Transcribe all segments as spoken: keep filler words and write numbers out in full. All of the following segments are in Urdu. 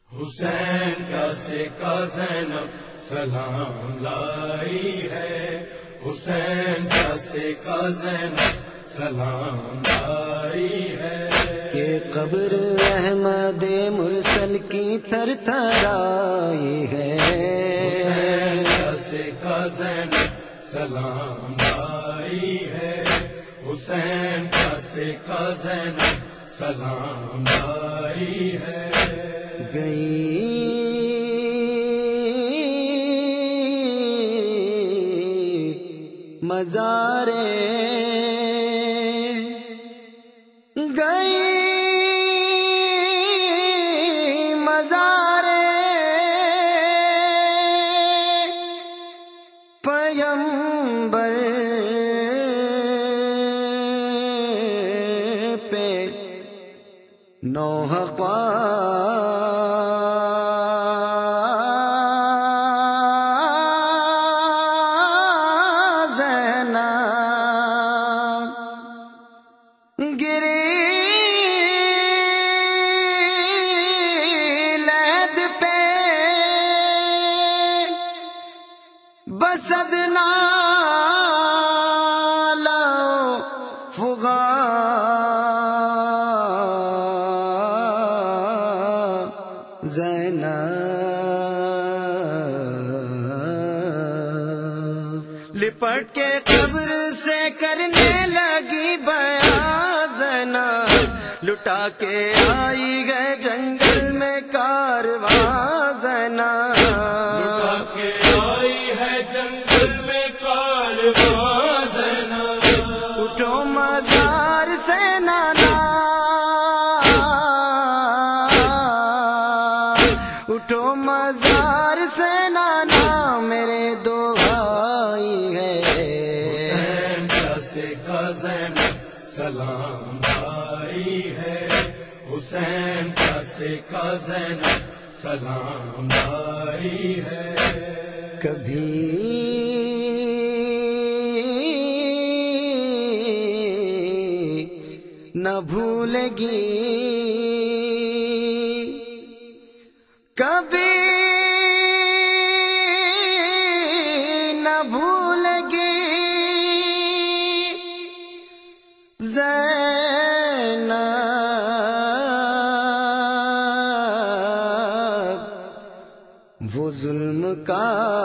حسین کا سکہ زینب سلام لائی ہے، حسین کا سکہ زینب سلام لائی ہے، کہ قبر احمد مرسل کی تھر تھرائی ہے، حسین کا سکہ زینب سلام لائی ہے، حسین کا سکہ زینب سلام لائی ہے، گئی مزارے گئی مزارے پیغمبر پہ نوح بسدنا لو فغا زینب لپٹ کے قبر سے کرنے لگی بیان زینب، لٹا کے آئی گئے جنگل میں کارواں زینب، لٹا کے آئی ہے جنگل میں کارواں زینب، اٹھو مزار سے نانا اٹھو مزار سے نانا میرے دو بھائی ہے، حسین کا سکہ زینب سلام لائی ہے، حسین کا سکہ زینب سلام لائی ہے، کبھی نہ بھولے گی کبھی نہ بھولے گی زینب وہ ظلم کا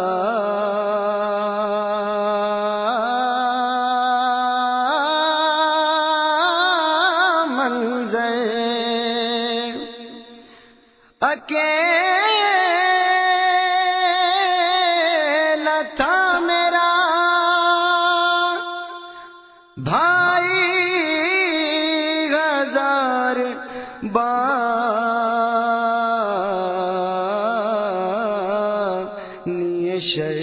منظر اکیلا تھا میرا بھائی ہزار بانی شر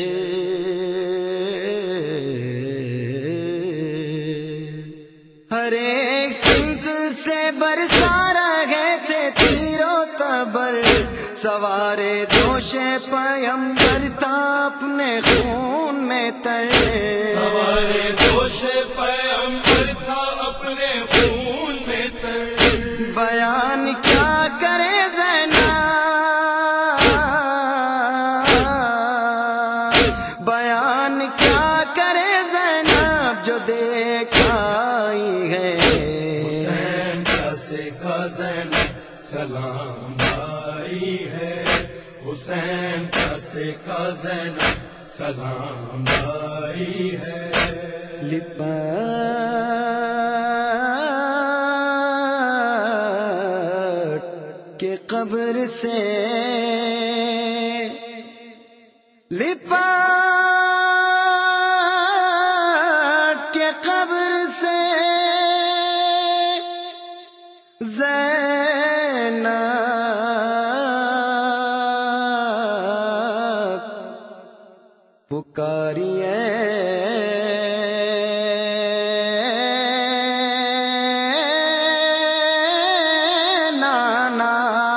ہر ایک سمت سے برسا رہے تھے تیرو تبر، سوارے دوش پیمبر تھا اپنے خون میں تر، سوارے دوش پیغمبر تھا اپنے خون میں تر، بیان کیا کرے زینب بیان کیا کرے زینب جو دیکھائی ہے، حسین کا سکہ زینب سلام لائی ہے، حسین کا سکہ زینب سلام لائی ہے، لپٹ کے قبر سے لپٹ کے قبر سے زینب پکاری نانا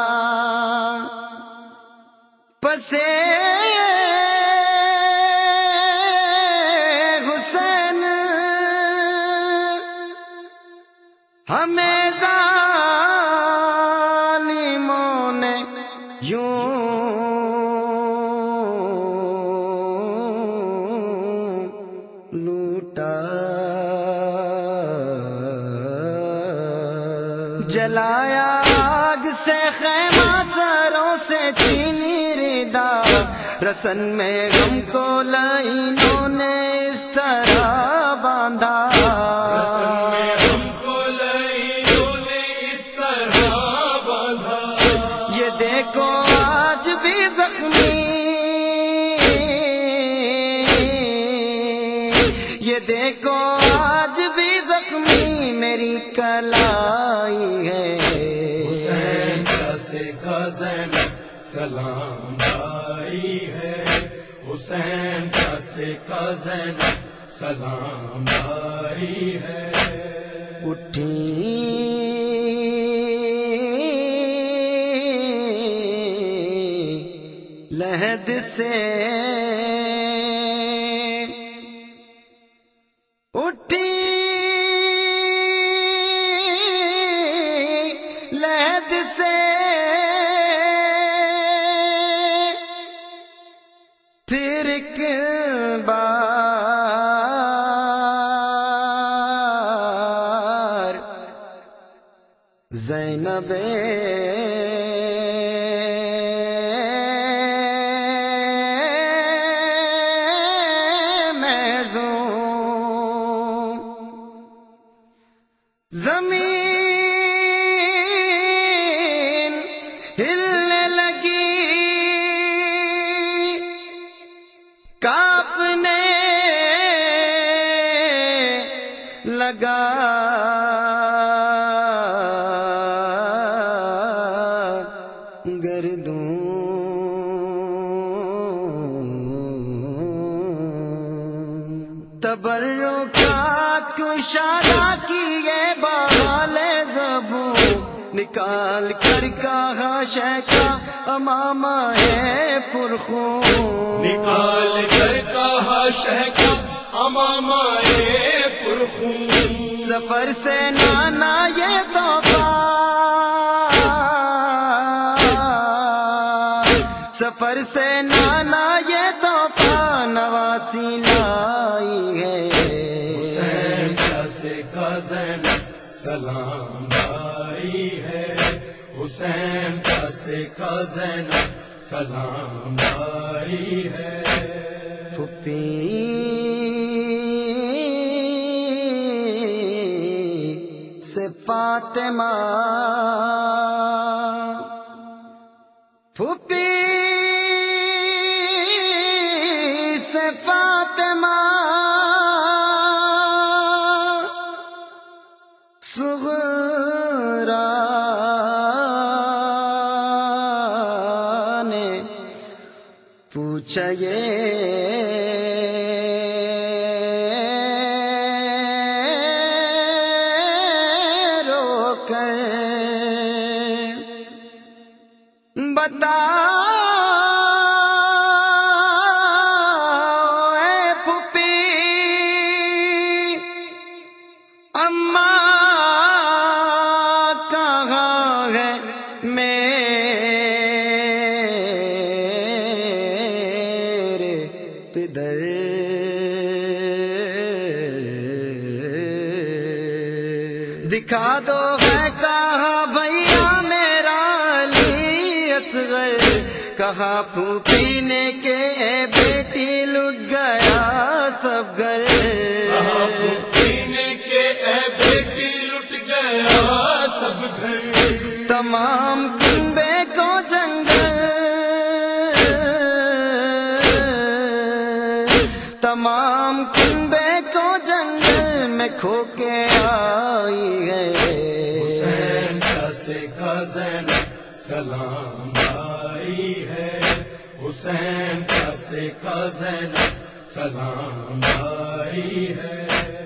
پسے حسین ہمیں ظالموں نے یوں جلایا آگ سے خیمہ سروں سے چھینی ردا، رسن میں غم کو لائنوں نے اس طرح باندھا، رسن میں غم کو لائنوں نے اس طرح باندھا، یہ دیکھو آج بھی زخمی، یہ دیکھو آج بھی زخمی میری کلائی ہے، حسین کا سکہ زینب سلام بھائی ہے، حسین کا سکہ زینب سلام بھائی ہے، اٹھی لہد سے اٹھی لہد سے پھر ایک بار زینب زمین ہلنے لگی، کانپنے لگا گردوں، تبرکات کشادہ کیے بحال زبوں، نکال کر کہا شیخا امامہ ہے پرخون، نکال کر کہا شیخا امامہ ہے پرخون، سفر سے نانا یہ تحفہ، سفر سے نانا یہ تحفہ نواسی لائی ہے، حسین کا سکہ زینب سلام بھائی ہے، حسین کا سکہ زینب سلام بھائی ہے، پھپھی سے فاطمہ، پھپھی سے فاطمہ صغرا نے پوچھا یہ رو کر بتا پدر، دکھا دو ہے کہا بھیا میرا علی اصغر، کہا پھوپھی نے کہ اے بیٹی لٹ گیا سب گھر، کہا پھوپھی نے کہ اے بیٹی لٹ گیا سب گھر، تمام کنبے کو جنگل، تمام کنبے کو جنگل میں کھو کے آئی ہے، حسین کا سکہ زینب سلام بھائی ہے، حسین کا سکہ زینب سلام بھائی ہے۔